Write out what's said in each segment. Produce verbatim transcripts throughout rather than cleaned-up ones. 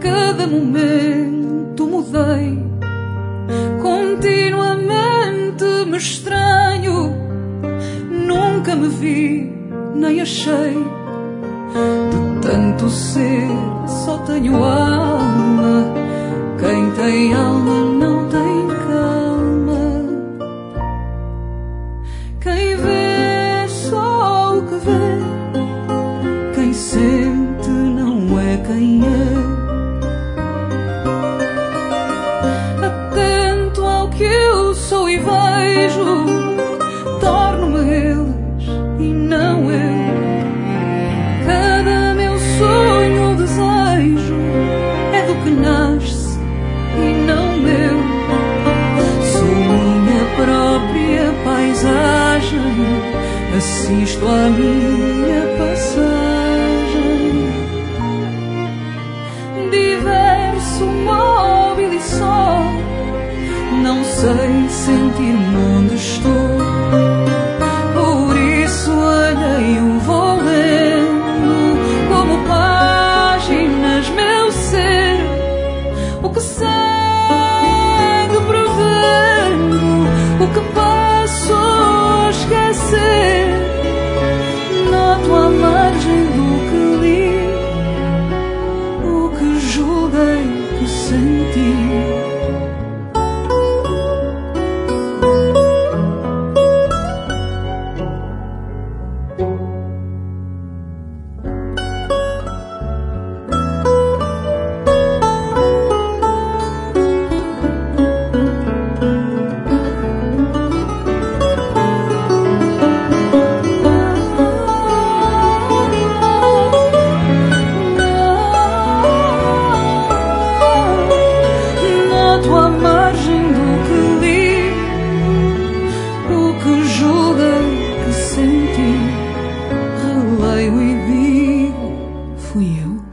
cada momento mudei, continuamente me estranho, nunca me vi, nem achei. De tanto ser, só tenho alma. Quem tem alma não tem calma. Quem vê só o que vê, quem sente não é quem é. Atento ao que eu sou e vejo, torno-me eles e não eu. Cada meu sonho, desejo, é do que nasce e não meu. Sou minha própria paisagem, assisto à minha passagem. Diverso, móvel e só, não sei sentir-me onde estou. Por isso alheio vou lendo, como páginas meu ser, o que segue prevendo, o que passo a esquecer. Noto à margem do que li, o que julguei que senti.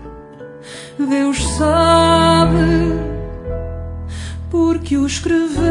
Deus sabe, porque o escreveu.